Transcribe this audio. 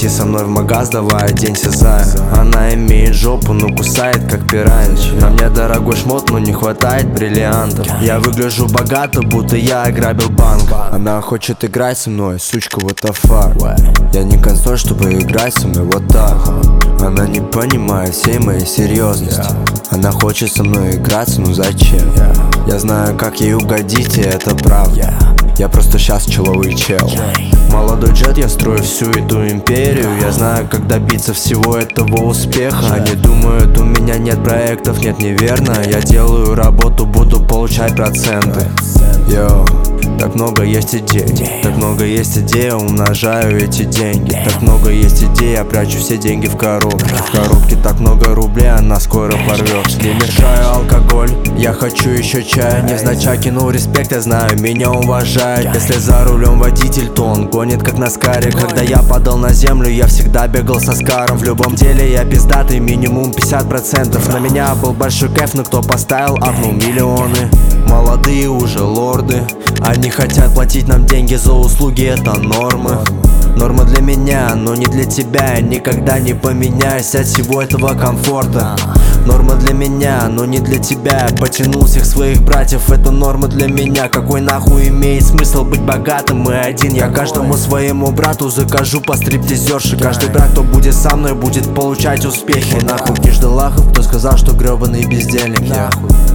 Зайти со мной в магаз, давай оденься, зая. Она имеет жопу, но кусает как пиранья. На мне дорогой шмот, но не хватает бриллиантов. Я выгляжу богато, будто я ограбил банк. Она хочет играть со мной, сучка, what the fuck. Я не консоль, чтобы играть со мной вот так. Она не понимает всей моей серьезности. Она хочет со мной играться, ну зачем? Я знаю, как ей угодить, и это правда. Я просто щас человый чел. Молодой джет, я строю всю эту империю. Я знаю, как добиться всего этого успеха. Они думают, у меня нет проектов, нет, неверно. Я делаю работу, буду получать проценты. Йоу, так много есть идей. Так много есть идей, я умножаю эти деньги. Так много есть идей, я прячу все деньги в коробке. В коробке так много рублей, она скоро порвется. Не мешаю алкоголь, я хочу еще чая. Невзначай кинул респект, я знаю, меня уважают. Если за рулем водитель, то он гонит как на скаре. Когда я падал на землю, я всегда бегал со скаром. В любом деле я пиздатый, минимум 50%. На меня был большой кайф, но кто поставил, апнул миллионы. Молодые уже лорды, они хотят платить нам деньги за услуги, это нормы. Норма для меня, но не для тебя. Я никогда не поменяюсь от всего этого комфорта. Норма для меня, но не для тебя. Я потянул всех своих братьев, это норма для меня. Какой нахуй имеет смысл быть богатым и один? Я каждому своему брату закажу по стриптизерше. Каждый брат, кто будет со мной, будет получать успехи. Нахуй кишдалахов, кто сказал, что гребаный бездельник. Нахуй.